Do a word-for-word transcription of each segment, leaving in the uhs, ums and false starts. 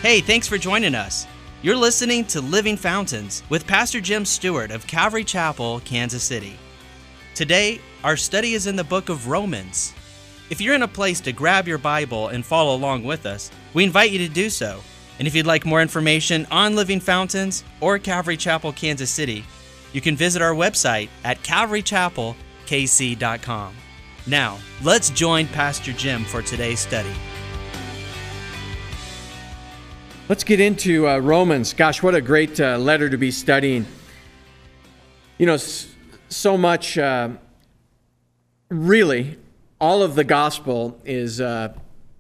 Hey, thanks for joining us. You're listening to Living Fountains with Pastor Jim Stewart of Calvary Chapel, Kansas City. Today, our study is in the book of Romans. If you're in a place to grab your Bible and follow along with us, we invite you to do so. And if you'd like more information on Living Fountains or Calvary Chapel, Kansas City, you can visit our website at calvary chapel k c dot com. Now, let's join Pastor Jim for today's study. Let's get into uh, Romans. Gosh, what a great uh, letter to be studying. You know, so much, uh, really, all of the gospel is, uh,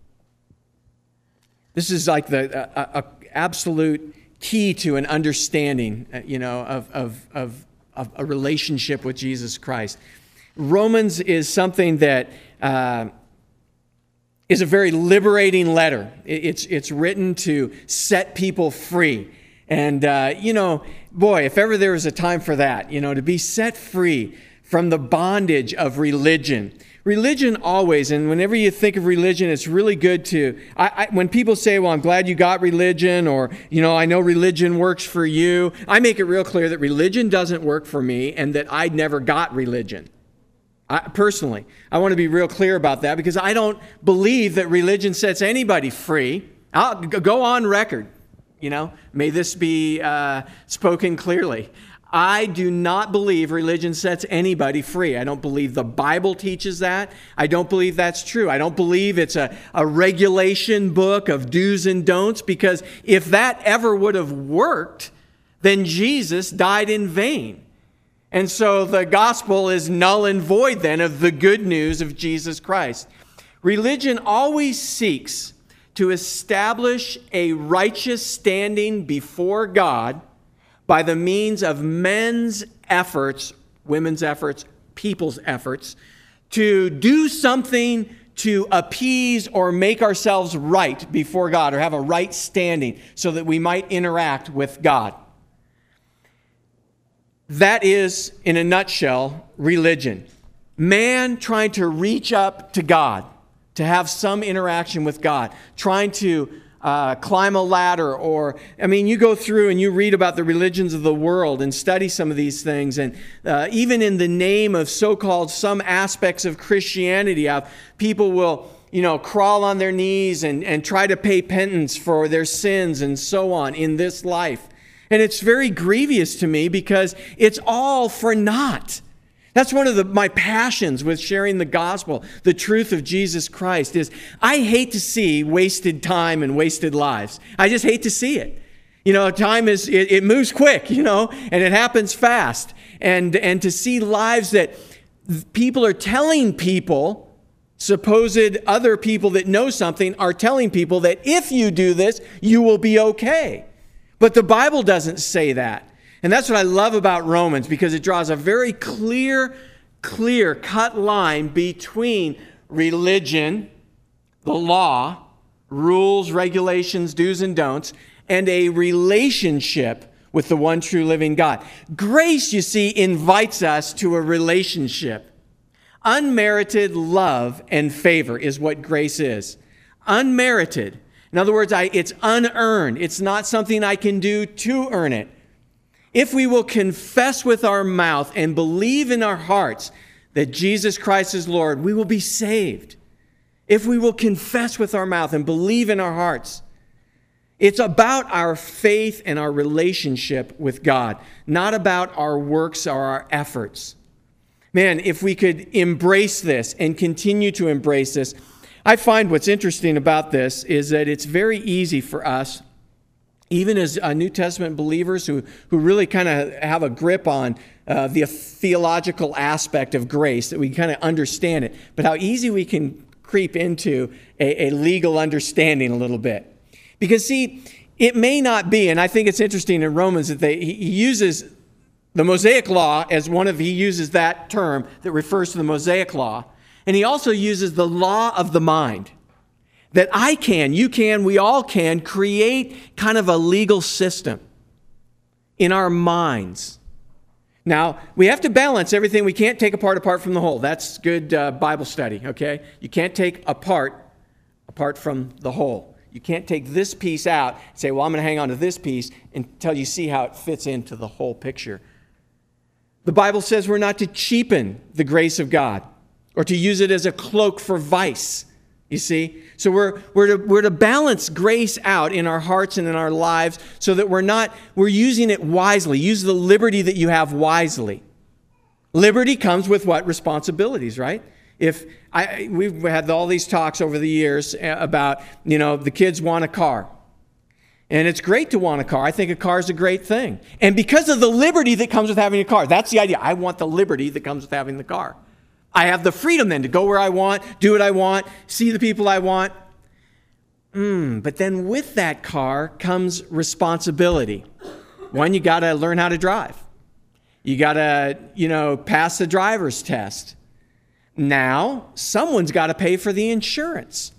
this is like the uh, uh, absolute key to an understanding, uh, you know, of, of, of, of a relationship with Jesus Christ. Romans is something that uh, is a very liberating letter. It's it's written to set people free. And, uh, you know, boy, if ever there was a time for that, you know, to be set free from the bondage of religion. Religion always, and whenever you think of religion, it's really good to, I, I, when people say, well, I'm glad you got religion, or, you know, I know religion works for you, I make it real clear that religion doesn't work for me and that I never got religion. I, personally, I want to be real clear about that because I don't believe that religion sets anybody free. I'll go on record, you know, may this be uh, spoken clearly. I do not believe religion sets anybody free. I don't believe the Bible teaches that. I don't believe that's true. I don't believe it's a, a regulation book of do's and don'ts, because if that ever would have worked, then Jesus died in vain. And so the gospel is null and void then of the good news of Jesus Christ. Religion always seeks to establish a righteous standing before God by the means of men's efforts, women's efforts, people's efforts, to do something to appease or make ourselves right before God, or have a right standing so that we might interact with God. That is, in a nutshell, religion. Man trying to reach up to God, to have some interaction with God, trying to uh, climb a ladder, or, I mean, you go through and you read about the religions of the world and study some of these things, and uh, even in the name of so-called some aspects of Christianity, uh, people will, you know, crawl on their knees and, and try to pay penance for their sins and so on in this life. And it's very grievous to me because it's all for naught. That's one of the, my passions with sharing the gospel, the truth of Jesus Christ, is I hate to see wasted time and wasted lives. I just hate to see it. You know, time is, it, it moves quick, you know, and it happens fast. And, and to see lives that people are telling people, supposed other people that know something are telling people that if you do this, you will be okay. But the Bible doesn't say that. And that's what I love about Romans, because it draws a very clear, clear cut line between religion, the law, rules, regulations, do's and don'ts, and a relationship with the one true living God. Grace, you see, invites us to a relationship. Unmerited love and favor is what grace is. Unmerited. In other words, I, it's unearned. It's not something I can do to earn it. If we will confess with our mouth and believe in our hearts that Jesus Christ is Lord, we will be saved. If we will confess with our mouth and believe in our hearts, it's about our faith and our relationship with God, not about our works or our efforts. Man, if we could embrace this and continue to embrace this, I find what's interesting about this is that it's very easy for us, even as uh, New Testament believers who, who really kind of have a grip on uh, the theological aspect of grace, that we kind of understand it, but how easy we can creep into a, a legal understanding a little bit. Because, see, it may not be, and I think it's interesting in Romans that they, he uses the Mosaic Law as one of, he uses that term that refers to the Mosaic Law. And he also uses the law of the mind. That I can, you can, we all can create kind of a legal system in our minds. Now, we have to balance everything. We can't take apart apart from the whole. That's good uh, Bible study, okay? You can't take apart apart from the whole. You can't take this piece out and say, well, I'm going to hang on to this piece until you see how it fits into the whole picture. The Bible says we're not to cheapen the grace of God or to use it as a cloak for vice, you see. So we're, we're, to, we're to balance grace out in our hearts and in our lives so that we're not, we're using it wisely. Use the liberty that you have wisely. Liberty comes with what? Responsibilities, right? If I, we've had all these talks over the years about, you know, the kids want a car. And it's great to want a car. I think a car is a great thing. And because of the liberty that comes with having a car, that's the idea. I want the liberty that comes with having the car. I have the freedom then to go where I want, do what I want, see the people I want. Mm, but then with that car comes responsibility. One, you got to learn how to drive. You got to, you know, pass the driver's test. Now, someone's got to pay for the insurance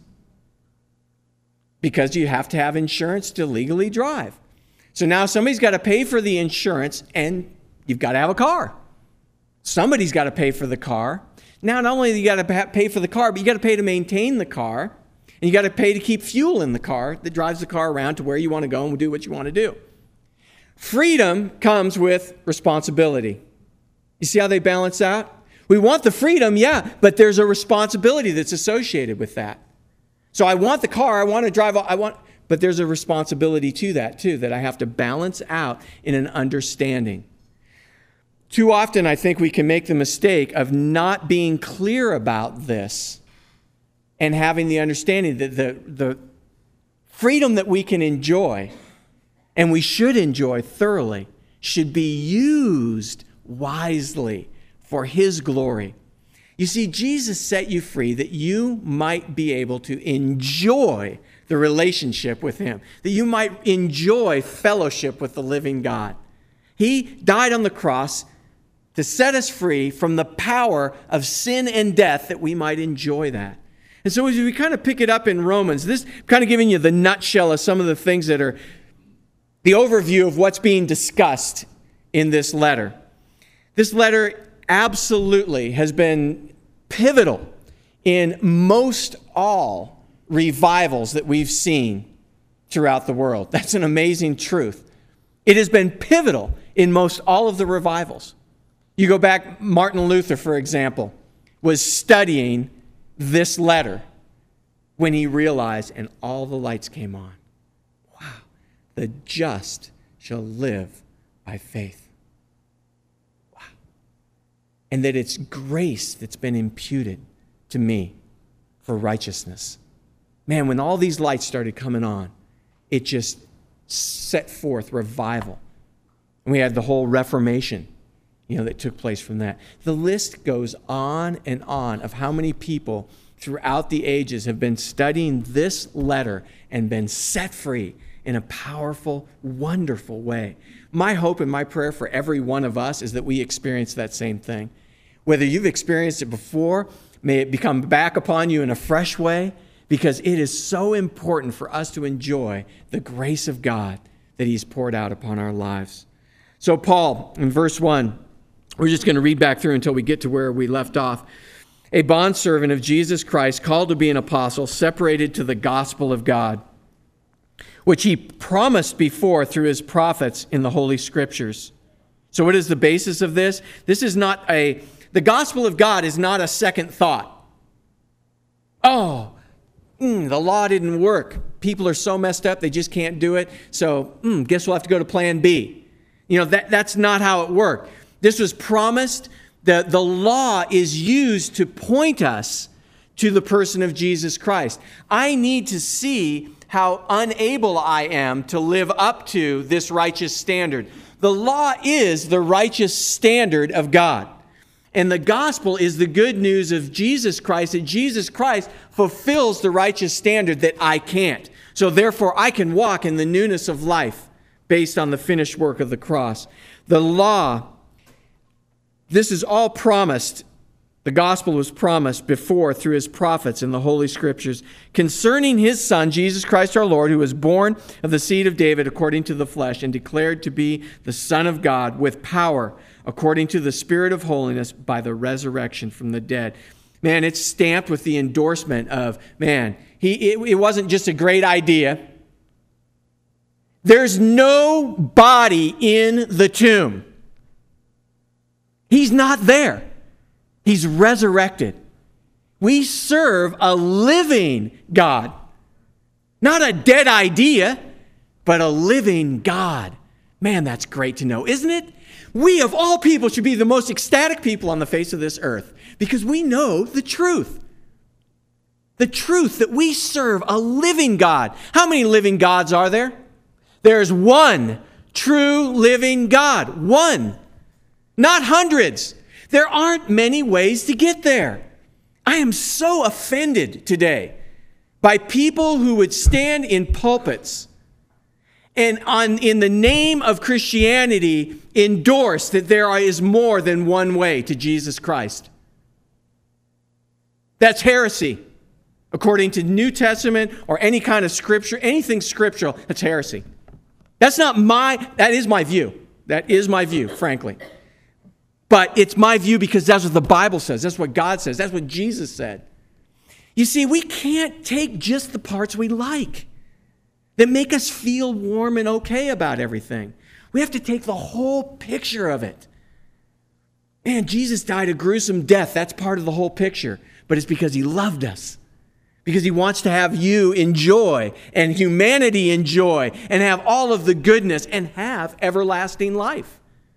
because you have to have insurance to legally drive. So now somebody's got to pay for the insurance and you've got to have a car. Somebody's got to pay for the car. Now, not only do you got to pay for the car, but you got to pay to maintain the car, and you got to pay to keep fuel in the car that drives the car around to where you want to go and do what you want to do. Freedom comes with responsibility. You see how they balance out? We want the freedom, yeah, but there's a responsibility that's associated with that. So I want the car, I want to drive, I want, but there's a responsibility to that too, that I have to balance out in an understanding. Too often, I think we can make the mistake of not being clear about this and having the understanding that the, the freedom that we can enjoy, and we should enjoy thoroughly, should be used wisely for His glory. You see, Jesus set you free that you might be able to enjoy the relationship with Him, that you might enjoy fellowship with the living God. He died on the cross to set us free from the power of sin and death that we might enjoy that. And so as we kind of pick it up in Romans, this kind of giving you the nutshell of some of the things that are the overview of what's being discussed in this letter. This letter absolutely has been pivotal in most all revivals that we've seen throughout the world. That's an amazing truth. It has been pivotal in most all of the revivals. You go back, Martin Luther, for example, was studying this letter when he realized, and all the lights came on. Wow, the just shall live by faith. Wow. And that it's grace that's been imputed to me for righteousness. Man, when all these lights started coming on, it just set forth revival. And we had the whole Reformation, you know, that took place from that. The list goes on and on of how many people throughout the ages have been studying this letter and been set free in a powerful, wonderful way. My hope and my prayer for every one of us is that we experience that same thing. Whether you've experienced it before, may it become back upon you in a fresh way, because it is so important for us to enjoy the grace of God that He's poured out upon our lives. So Paul, in verse one, we're just going to read back through until we get to where we left off. A bondservant of Jesus Christ, called to be an apostle, separated to the gospel of God, which He promised before through His prophets in the Holy Scriptures. So what is the basis of this? This is not a, the gospel of God is not a second thought. Oh, mm, the law didn't work. People are so messed up, they just can't do it. So mm, guess we'll have to go to plan B. You know, that, that's not how it worked. This was promised. The, the law is used to point us to the person of Jesus Christ. I need to see how unable I am to live up to this righteous standard. The law is the righteous standard of God. And the gospel is the good news of Jesus Christ, that Jesus Christ fulfills the righteous standard that I can't. So therefore, I can walk in the newness of life based on the finished work of the cross. The law, this is all promised. The gospel was promised before through His prophets in the Holy Scriptures concerning His Son, Jesus Christ our Lord, who was born of the seed of David according to the flesh and declared to be the Son of God with power according to the Spirit of holiness by the resurrection from the dead. Man, it's stamped with the endorsement of, man, he, it, it wasn't just a great idea. There's no body in the tomb. He's not there. He's resurrected. We serve a living God. Not a dead idea, but a living God. Man, that's great to know, isn't it? We, of all people, should be the most ecstatic people on the face of this earth because we know the truth. The truth that we serve a living God. How many living gods are there? There's one true living God. One. Not hundreds. There aren't many ways to get there. I am so offended today by people who would stand in pulpits and on, in the name of Christianity, endorse that there is more than one way to Jesus Christ. That's heresy. According to New Testament or any kind of scripture, anything scriptural, that's heresy. That's not my, that is my view. That is my view, frankly. But it's my view because that's what the Bible says. That's what God says. That's what Jesus said. You see, we can't take just the parts we like that make us feel warm and okay about everything. We have to take the whole picture of it. Man, Jesus died a gruesome death. That's part of the whole picture. But it's because he loved us. Because he wants to have you enjoy and humanity enjoy and have all of the goodness and have everlasting life.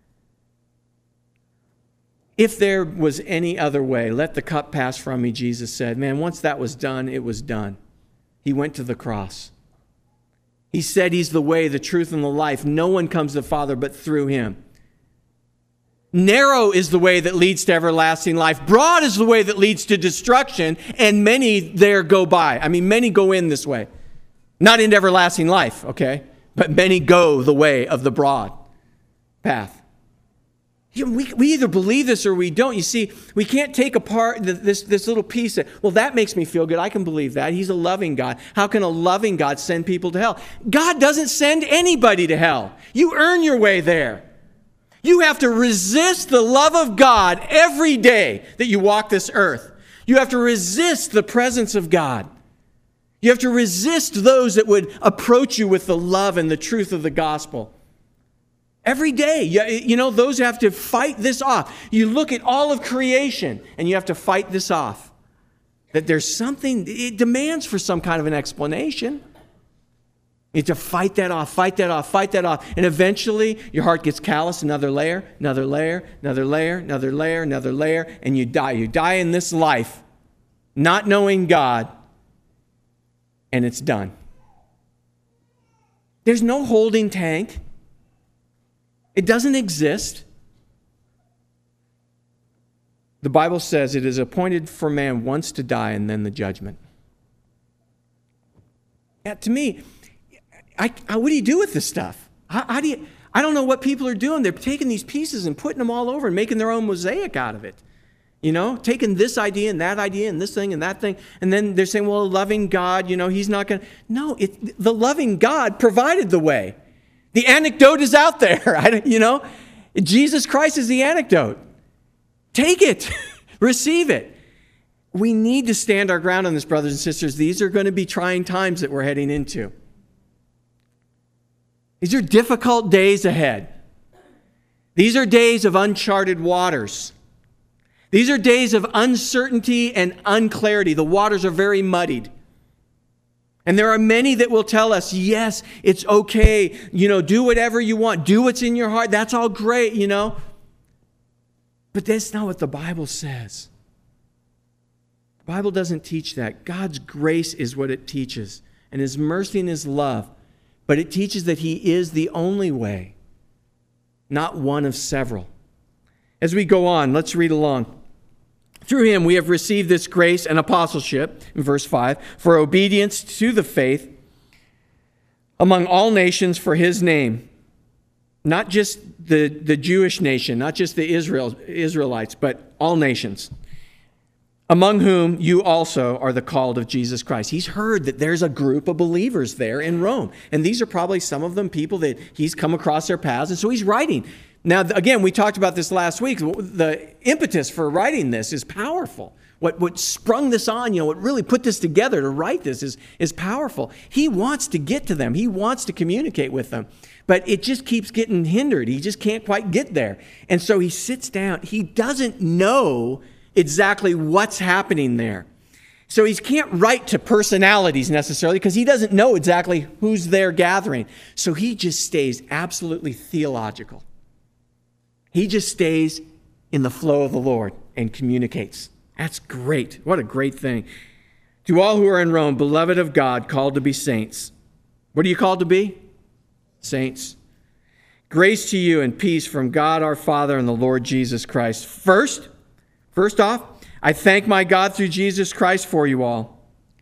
If there was any other way, let the cup pass from me, Jesus said. Man, once that was done, it was done. He went to the cross. He said he's the way, the truth, and the life. No one comes to the Father but through him. Narrow is the way that leads to everlasting life. Broad is the way that leads to destruction, and many there go by. I mean, many go in this way. Not into everlasting life, okay? But many go the way of the broad path. You know, we, we either believe this or we don't. You see, we can't take apart this, this little piece that, well, that makes me feel good. I can believe that. He's a loving God. How can a loving God send people to hell? God doesn't send anybody to hell. You earn your way there. You have to resist the love of God every day that you walk this earth. You have to resist the presence of God. You have to resist those that would approach you with the love and the truth of the gospel. Every day, you know, those have to fight this off. You look at all of creation and you have to fight this off. That there's something, it demands for some kind of an explanation. You have to fight that off, fight that off, fight that off. And eventually your heart gets callous, another layer, another layer, another layer, another layer, another layer, and you die. You die in this life, not knowing God, and it's done. There's no holding tank. It doesn't exist. The Bible says it is appointed for man once to die and then the judgment. Yeah, to me, I, I, what do you do with this stuff? How, how do you? I don't know what people are doing. They're taking these pieces and putting them all over and making their own mosaic out of it. You know, taking this idea and that idea and this thing and that thing. And then they're saying, well, a loving God, you know, he's not going to. No, it, the loving God provided the way. The anecdote is out there, I, you know. Jesus Christ is the anecdote. Take it. Receive it. We need to stand our ground on this, brothers and sisters. These are going to be trying times that we're heading into. These are difficult days ahead. These are days of uncharted waters. These are days of uncertainty and unclarity. The waters are very muddied. And there are many that will tell us, yes, it's okay. You know, do whatever you want. Do what's in your heart. That's all great, you know. But that's not what the Bible says. The Bible doesn't teach that. God's grace is what it teaches. And his mercy and his love. But it teaches that he is the only way. Not one of several. As we go on, let's read along. Through him we have received this grace and apostleship, in verse five, for obedience to the faith among all nations for his name. Not just the, the Jewish nation, not just the Israel, Israelites, but all nations. Among whom you also are the called of Jesus Christ. He's heard that there's a group of believers there in Rome. And these are probably some of them people that he's come across their paths. And so he's writing. Now, again, we talked about this last week. The impetus for writing this is powerful. what, what sprung this on, you know, what really put this together to write this is, is powerful. He wants to get to them. He wants to communicate with them. But it just keeps getting hindered. He just can't quite get there. And so he sits down. He doesn't know exactly what's happening there. So he can't write to personalities necessarily because he doesn't know exactly who's there gathering. So he just stays absolutely theological. He just stays in the flow of the Lord and communicates. That's great. What a great thing. To all who are in Rome, beloved of God, called to be saints. What are you called to be? Saints. Grace to you and peace from God our Father and the Lord Jesus Christ. First, first off, I thank my God through Jesus Christ for you all.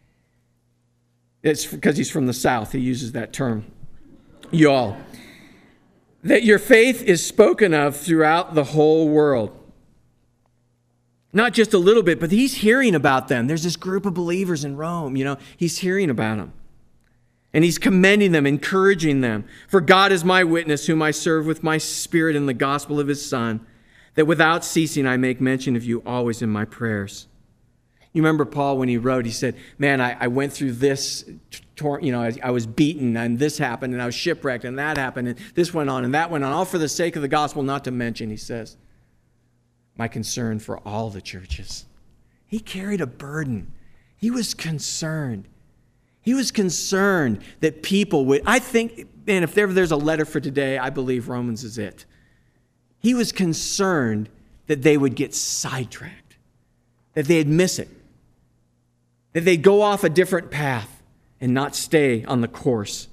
It's because he's from the South. He uses that term. You all. That your faith is spoken of throughout the whole world. Not just a little bit, but he's hearing about them. There's this group of believers in Rome, you know, he's hearing about them. And he's commending them, encouraging them. For God is my witness, whom I serve with my spirit in the gospel of his Son, that without ceasing I make mention of you always in my prayers. You remember Paul when he wrote, he said, man, I, I went through this, you know, I, I was beaten and this happened and I was shipwrecked and that happened and this went on and that went on, all for the sake of the gospel, not to mention, he says, my concern for all the churches. He carried a burden. He was concerned. He was concerned that people would, I think, man, if there, there's a letter for today, I believe Romans is it. He was concerned that they would get sidetracked, that they'd miss it, that they'd go off a different path and not stay on the course.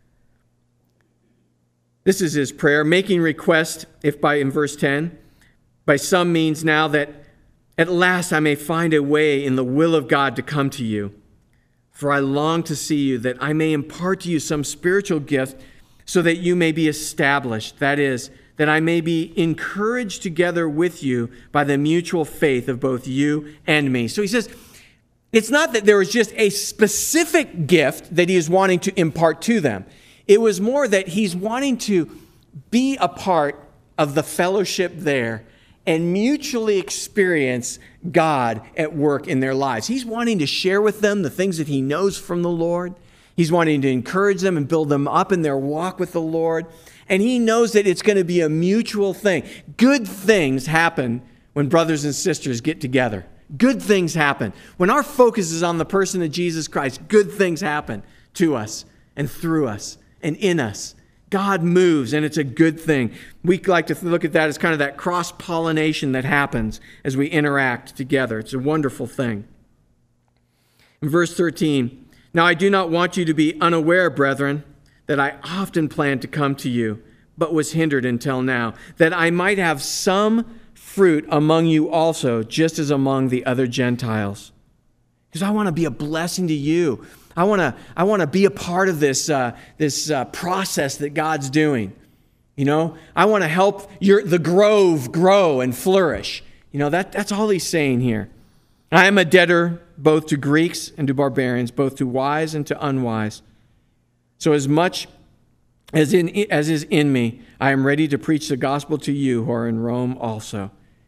This is his prayer, making request, if by, in verse ten, by some means now that at last I may find a way in the will of God to come to you. For I long to see you, that I may impart to you some spiritual gift so that you may be established. That is, that I may be encouraged together with you by the mutual faith of both you and me. So he says, it's not that there was just a specific gift that he is wanting to impart to them. It was more that he's wanting to be a part of the fellowship there and mutually experience God at work in their lives. He's wanting to share with them the things that he knows from the Lord. He's wanting to encourage them and build them up in their walk with the Lord. And he knows that it's going to be a mutual thing. Good things happen when brothers and sisters get together. Good things happen. When our focus is on the person of Jesus Christ, good things happen to us and through us and in us. God moves, and it's a good thing. We like to look at that as kind of that cross-pollination that happens as we interact together. It's a wonderful thing. In verse thirteen, now I do not want you to be unaware, brethren, that I often planned to come to you, but was hindered until now, that I might have some fruit among you also, just as among the other Gentiles. Because I want to be a blessing to you. I want to I want to be a part of this uh, this uh, process that God's doing. You know, I want to help your the grove grow and flourish. You know, that that's all he's saying here. I am a debtor both to Greeks and to barbarians, both to wise and to unwise. So as much as in as is in me, I am ready to preach the gospel to you who are in Rome also.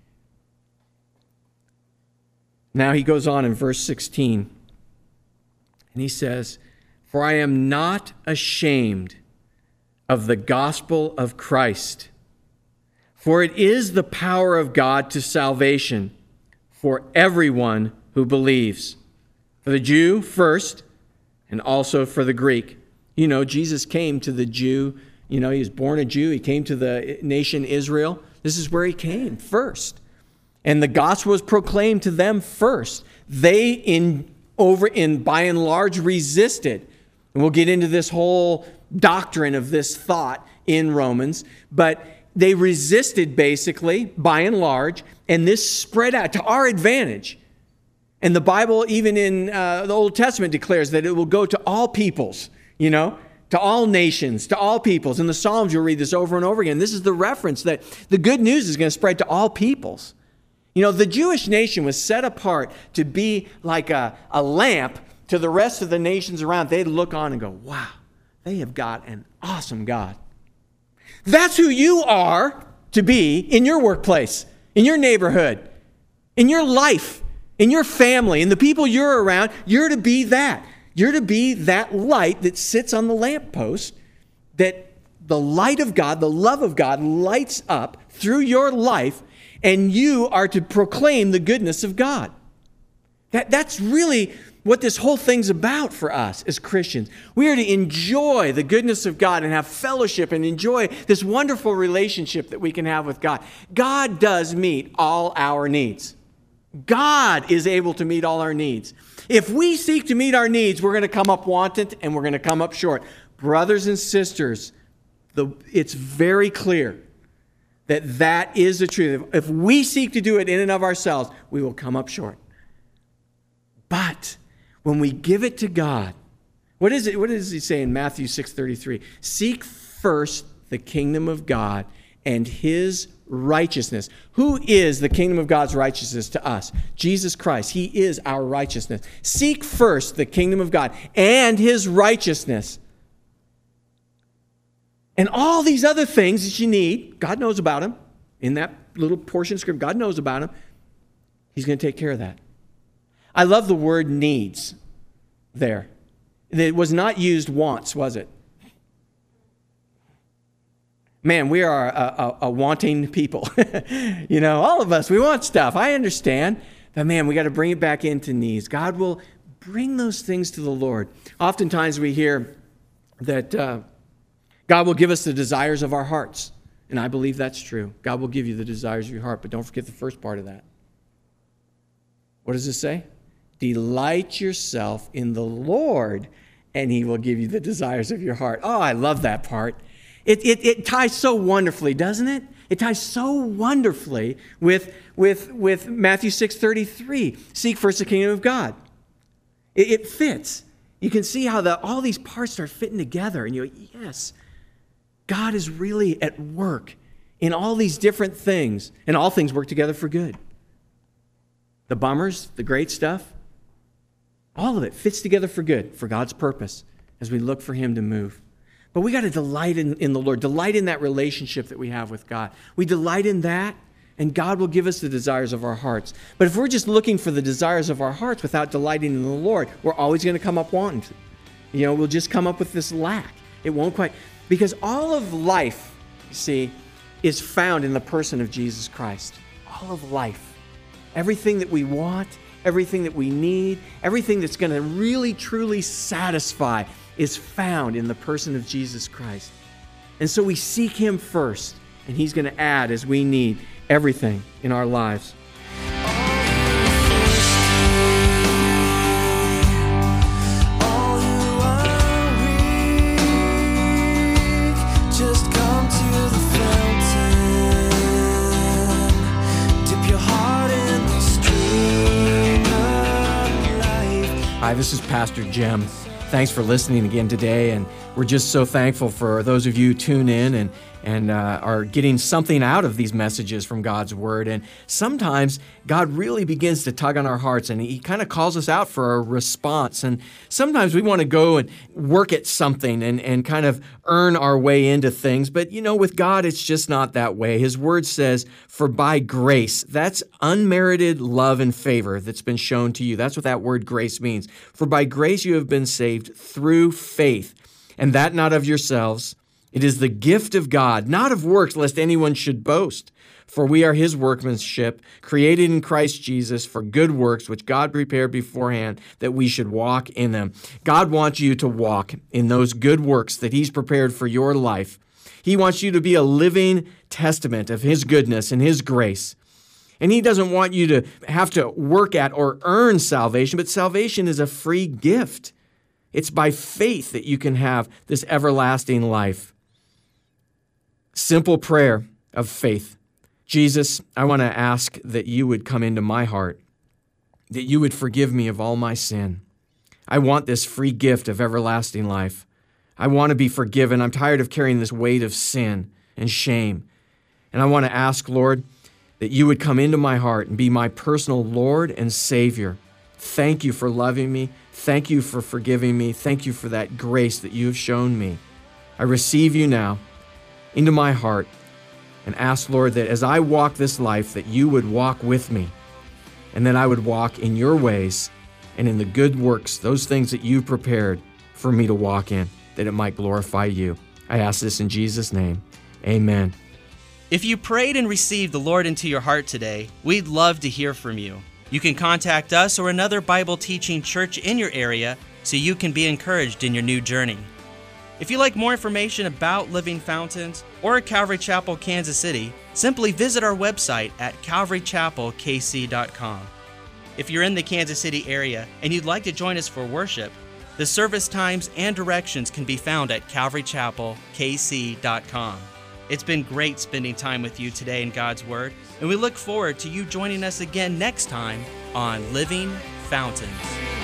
Now he goes on in verse sixteen. And he says, for I am not ashamed of the gospel of Christ, for it is the power of God to salvation for everyone who believes, for the Jew first, and also for the Greek. You know, Jesus came to the Jew. You know, he was born a Jew. He came to the nation Israel. This is where he came first. And the gospel was proclaimed to them first. They, in over in by and large, resisted. And we'll get into this whole doctrine of this thought in Romans. But they resisted, basically, by and large. And this spread out to our advantage. And the Bible, even in uh, the Old Testament, declares that it will go to all peoples, you know, to all nations, to all peoples. In the Psalms, you'll read this over and over again. This is the reference that the good news is going to spread to all peoples. You know, the Jewish nation was set apart to be like a, a lamp to the rest of the nations around. They'd look on and go, wow, they have got an awesome God. That's who you are to be in your workplace, in your neighborhood, in your life. In your family, in the people you're around, you're to be that. You're to be that light that sits on the lamppost, that the light of God, the love of God lights up through your life, and you are to proclaim the goodness of God. That, that's really what this whole thing's about for us as Christians. We are to enjoy the goodness of God and have fellowship and enjoy this wonderful relationship that we can have with God. God does meet all our needs. God is able to meet all our needs. If we seek to meet our needs, we're going to come up wanting and we're going to come up short. Brothers and sisters, the, it's very clear that that is the truth. If, if we seek to do it in and of ourselves, we will come up short. But when we give it to God, what is it? What does he say in Matthew six thirty-three? Seek first the kingdom of God and his righteousness. Who is the kingdom of God's righteousness to us? Jesus Christ. He is our righteousness. Seek first the kingdom of God and his righteousness. And all these other things that you need, God knows about them. In that little portion of scripture, God knows about them. He's going to take care of that. I love the word needs there. It was not used wants, was it? Man, we are a, a, a wanting people. You know, all of us, we want stuff. I understand. But man, we got to bring it back into needs. God will bring those things to the Lord. Oftentimes we hear that uh, God will give us the desires of our hearts. And I believe that's true. God will give you the desires of your heart. But don't forget the first part of that. What does it say? Delight yourself in the Lord, and he will give you the desires of your heart. Oh, I love that part. It, it, it ties so wonderfully, doesn't it? It ties so wonderfully with, with, with Matthew six thirty-three. Seek first the kingdom of God. It, it fits. You can see how the, all these parts start fitting together. And you go, yes, God is really at work in all these different things. And all things work together for good. The bummers, the great stuff, all of it fits together for good, for God's purpose, as we look for him to move. But we got to delight in, in the Lord, delight in that relationship that we have with God. We delight in that, and God will give us the desires of our hearts. But if we're just looking for the desires of our hearts without delighting in the Lord, we're always going to come up wanting. You know, we'll just come up with this lack. It won't quite, because all of life, you see, is found in the person of Jesus Christ. All of life. Everything that we want, everything that we need, everything that's going to really, truly satisfy is found in the person of Jesus Christ. And so we seek him first, and he's going to add as we need everything in our lives. Hi, this is Pastor Jim. Thanks for listening again today, and we're just so thankful for those of you who tune in and and uh, are getting something out of these messages from God's Word. And sometimes God really begins to tug on our hearts, and he kind of calls us out for a response. And sometimes we want to go and work at something and, and kind of earn our way into things. But, you know, with God, it's just not that way. His Word says, for by grace, that's unmerited love and favor that's been shown to you. That's what that word grace means. For by grace you have been saved through faith, and that not of yourselves. It is the gift of God, not of works, lest anyone should boast. For we are his workmanship, created in Christ Jesus for good works, which God prepared beforehand that we should walk in them. God wants you to walk in those good works that he's prepared for your life. He wants you to be a living testament of his goodness and his grace. And he doesn't want you to have to work at or earn salvation, but salvation is a free gift. It's by faith that you can have this everlasting life. Simple prayer of faith. Jesus, I want to ask that you would come into my heart, that you would forgive me of all my sin. I want this free gift of everlasting life. I want to be forgiven. I'm tired of carrying this weight of sin and shame. And I want to ask, Lord, that you would come into my heart and be my personal Lord and Savior. Thank you for loving me. Thank you for forgiving me. Thank you for that grace that you have shown me. I receive you now into my heart and ask, Lord, that as I walk this life, that you would walk with me and then I would walk in your ways and in the good works, those things that you've prepared for me to walk in, that it might glorify you. I ask this in Jesus' name. Amen. If you prayed and received the Lord into your heart today, we'd love to hear from you. You can contact us or another Bible teaching church in your area so you can be encouraged in your new journey. If you'd like more information about Living Fountains or Calvary Chapel, Kansas City, simply visit our website at calvary chapel k c dot com. If you're in the Kansas City area and you'd like to join us for worship, the service times and directions can be found at calvary chapel k c dot com. It's been great spending time with you today in God's Word, and we look forward to you joining us again next time on Living Fountains.